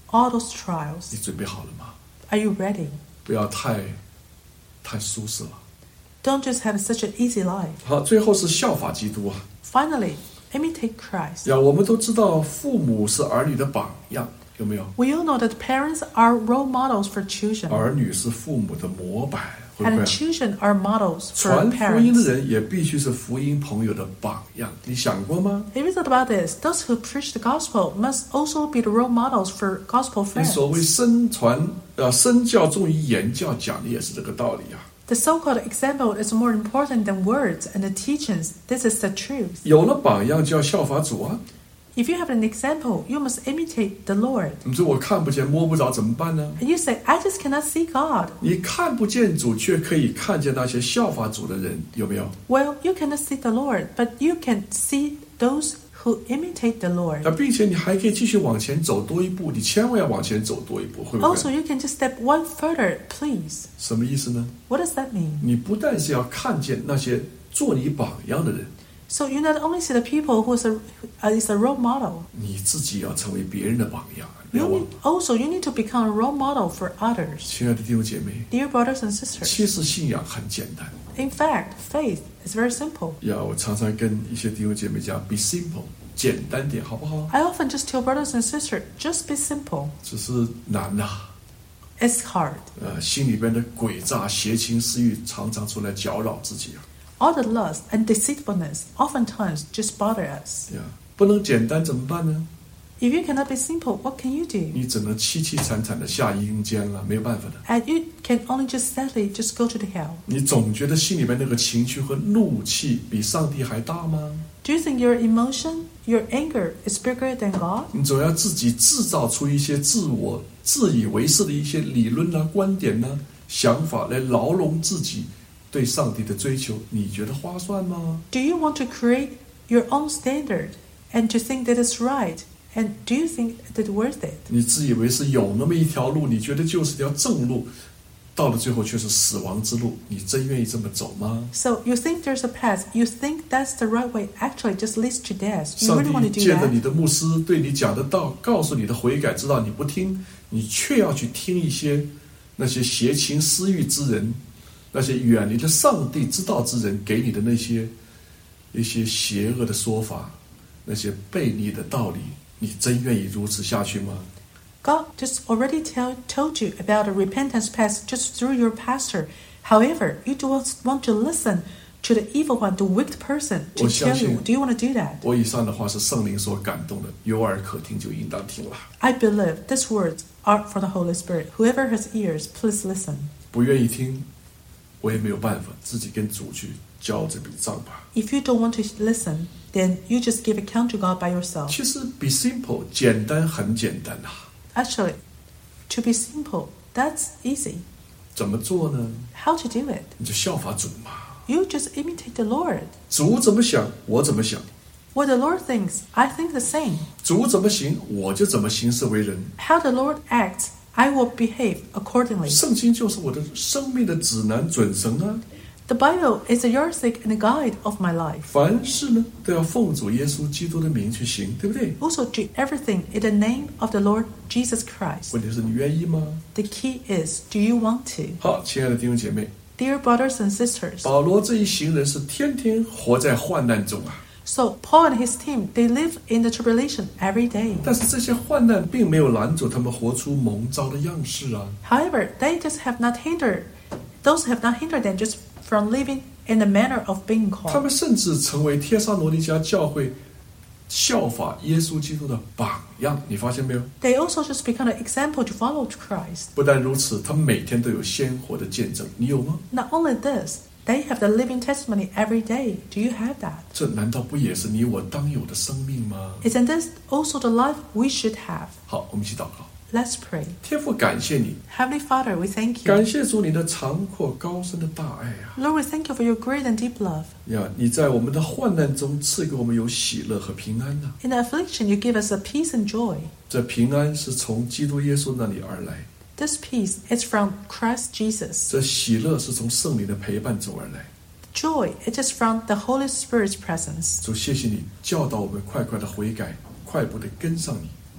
all those trials. 你准备好了吗？ Are you ready? 不要太太舒适了。 Don't just have such an easy life. 好，最后是效法基督啊。 Finally, imitate Christ. 呀，我们都知道父母是儿女的榜样，有没有？ We all know that parents are role models for children, 儿女是父母的模板，会不会 and 啊？ children are models for 传福音的 parents. 人也必须是福音朋友的榜样，你想过吗？ If you thought about this, those who preach the gospel must also be the role models for gospel 你所谓 friends. 身传呃身教重于言教，讲的也是这个道理啊。 The so-called example is more important than words and the teachings. This is the truth. 有了榜样就要效法主啊。 If you have an example, you must imitate the Lord. 你说我看不见摸不着怎么办呢？ And you say, I just cannot see God. 你看不见主，却可以看见那些效法主的人，有没有？ Well, you cannot see the Lord, but you can see those who imitate the Lord. 啊，并且你还可以继续往前走多一步，你千万要往前走多一步，会不 Also, 会？ you can just step one further, please. 什么意思呢？ What does that mean? 你不但是要看见那些做你榜样的人， So you not only see the people who is a, uh, is a role model, 你自己要成为别人的榜样。不 you 要忘 need, also you need to become a role model for others. 亲爱的弟兄姐妹， Dear brothers and sisters, 其实信仰很简单。 in fact, faith is very simple. 呀，我常常跟一些弟兄姐妹讲 ，be simple，简单点，好不好？ I often just tell brothers and sisters, just be simple. 只是难呐、 It's hard. 呃，心里边的诡诈、邪情私欲常常出来搅扰自己啊。 All the lust and deceitfulness oftentimes just bother us. 呀，不能简单怎么办呢？ If you cannot be simple, what can you do? 你只能凄凄惨惨的下阴间了，没有办法的。 And you can only just sadly just go to the hell. 你总觉得心里边那个情绪和怒气比上帝还大吗？ Do you think your emotion, your anger is bigger than God? 你总要自己制造出一些自我自以为是的一些理论啊、观点啊、想法来牢笼自己对上帝的追求，你觉得划算吗？ Do you want to create your own standard and to think that it's right? And do you think that it's worth it? 你自以为是有那么一条路，你觉得就是条正路，到了最后却是死亡之路，你真愿意这么走吗？ So you think there's a path, you think that's the right way, actually just leads to death. You 上 really want 帝 to do 借着 that? 你的牧师对你讲的道，告诉你的悔改之道，你不听，你却要去听一些那些邪情私欲之人，那些远离了上帝之道之人给你的那些一些邪恶的说法，那些悖逆的道理，你真愿意如此下去吗？ God just already tell, told you about a repentance path just through your pastor. However, you don't want to listen to the evil one, the wicked person, to 我相 tell 信 you, do you want to do that? 我以上的话是圣灵所感动的，有耳可听就应当听了。 I believe these words are for the Holy Spirit. Whoever has ears, please listen. 不愿意听，我也没有办法，自己跟主去交这笔账吧。 If you don't want to listen, then you just give account to God by yourself. 其实 be simple 简单很简单呐、 Actually, to be simple, that's easy. 怎么做呢？ How to do it? 你就效法主嘛。 You just imitate the Lord. 主怎么想，我怎么想； What the Lord thinks, I think the same. 主怎么行，我就怎么行事为人。 How the Lord acts, I will behave accordingly. 圣经就是我的生命的指南准绳啊！ The Bible is a yardstick and a guide of my life. 凡事呢都要奉主耶稣基督的名去行，对不对？ Also do everything in the name of the Lord Jesus Christ. 问题是你愿意吗？ The key is, do you want to? 好，亲爱的弟兄姐妹， Dear brothers and sisters, 保罗这一行人是天天活在患难中啊， so Paul and his team, they live in the tribulation every day. 但是这些患难并没有拦阻他们活出蒙召的样式啊。 However, they just have not hindered, those have not hindered them just from living in the manner of being 他 called. 们甚至成为帖撒罗尼迦教会效法耶稣基督的榜样，你发现没有？ They also just become an example to follow Christ. 不但如此，他们每天都有鲜活的见证，你有吗？ Not only this, they have the living testimony every day. Do you have that? 这难道不也是你我当有的生命吗？ Isn't this also the life we should have? 好，我们一起祷告。 Let's pray. 天父，感谢你， Heavenly Father, we thank 感 you. 谢主你的长阔高深的大爱啊！ Lord, we thank you for your great and deep love. 呀，你在我们的患难中赐给我们有喜乐和平安呐、 In the affliction, you give us a peace and joy. 这平安是从基督耶稣那里而来， This peace is from Christ Jesus. 这喜乐是从圣灵的陪伴中而来。 Joy, it is from the Holy Spirit's presence. 主，谢谢你教导我们快快的悔改，快步的跟上你。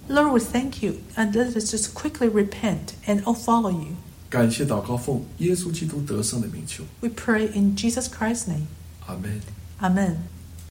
Lord, we thank you, and let us just quickly repent and all follow you. 感谢祷告奉耶稣基督得胜的名求。 We pray in Jesus Christ's name. Amen. Amen.